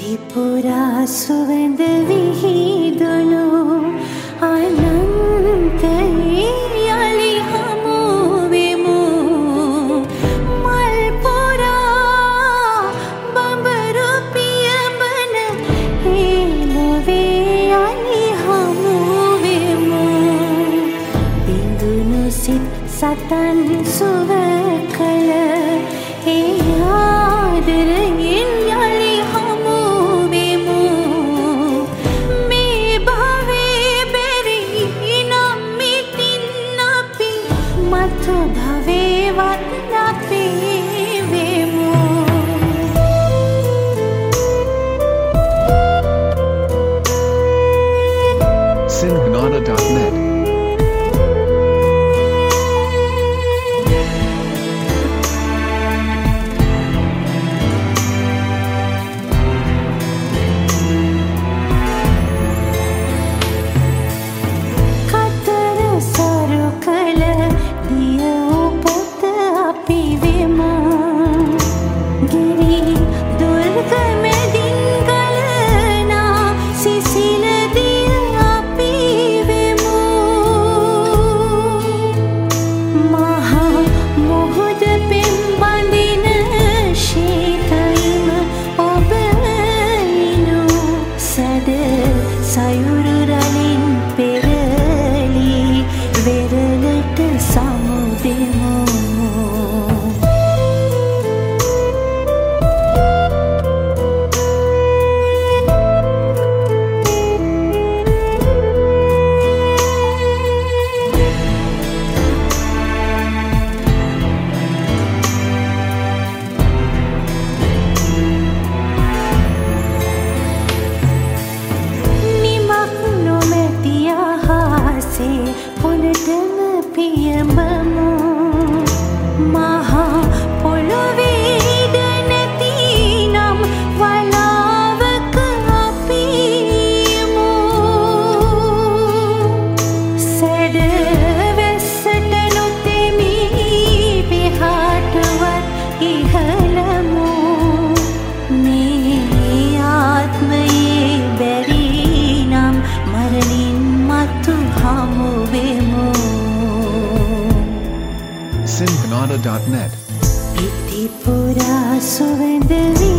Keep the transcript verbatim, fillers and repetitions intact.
ත්‍රිපුරා සුවඳ විහිදුණු අනන්තයේ යලි හමු වෙමු. මල් පුරා බඹරු පියඹන හේලොවේ යලි හමු වෙමු. බිඳුණු සිත් සතන් සුව කළ ඒ ආදරයෙන් යලි හමු වෙමු. මේ භවයේ බැරි නම් මිටින් අපි මතු භවයේවත් අපි වෙමු. sinhanana dot net sayuru ranin perali veralata samudemu. පොළටම පියඹමු. මහා පොළොවේ ඉඩ නැති නම් වලාවක අපි යමු. සැඩ වැස්සට නොතෙමි පිහාටවත් ඉහළමු. මේ ආත්මයේ බැරි නම් මරණින් මතු හමු වෙමු. sinhanana dot net ත්‍රිපුරා සුවඳ